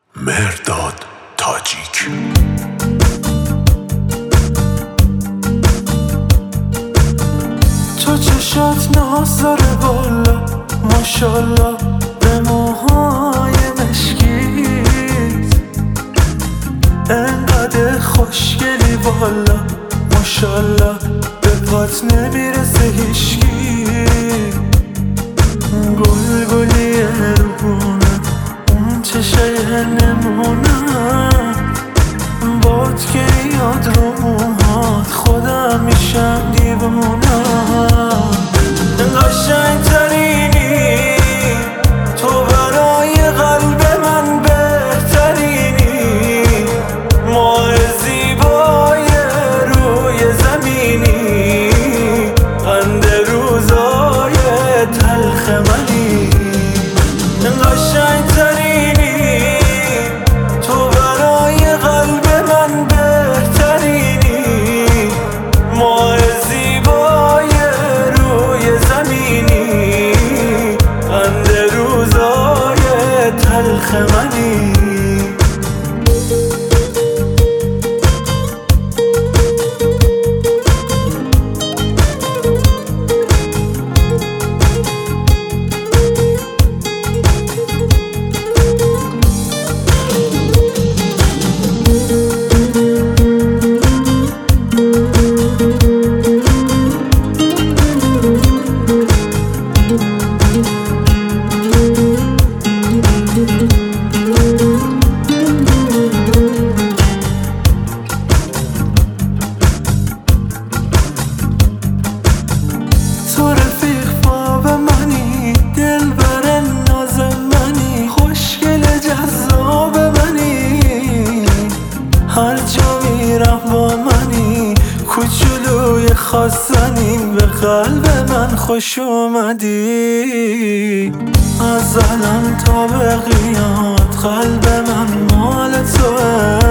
مهرداد تاجیک. تو چشات ناز داره بالا، ماشالله به موهای مشکیت، انقدر خوشگلی بالا، ماشالله به پات نمیرسه هیشکی. گلگلی روبونه اون چشای نمونه، باد که یاد رو موهات خودم میشم دیوونه. قشنگ ترینی تو، برای قلب من بهترینی، ماه زیبای روی زمینی، قند روزای تلخ منی. قشنگ ترینی تو، برای قلب من بهترینی، ماه زیبای روی زمینی، قند روزای تلخ منی. تو رفیق باب منی، دل بر ناز منی، خوشگل جذاب منی، هر جا میرم با منی، کوچولوی خواستنی، به قلب من خوش اومدی. از الان تا به قیامت قلب من مال توه،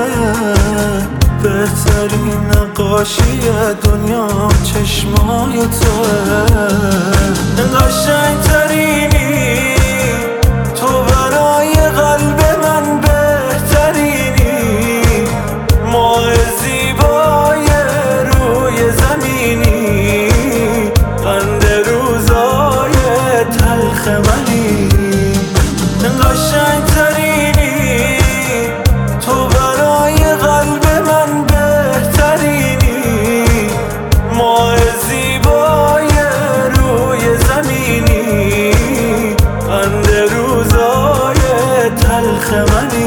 بهترین نقاشی دنیا چشمای توه. قشنگ ترینی تو، برای قلب من بهترینی، ماه زیبای روی زمینی، قند روزای تلخ منی. قشنگ ترینی تو، برای قلب من بهترینی، ماه زیبای روی زمینی، قند روزای تلخ منی.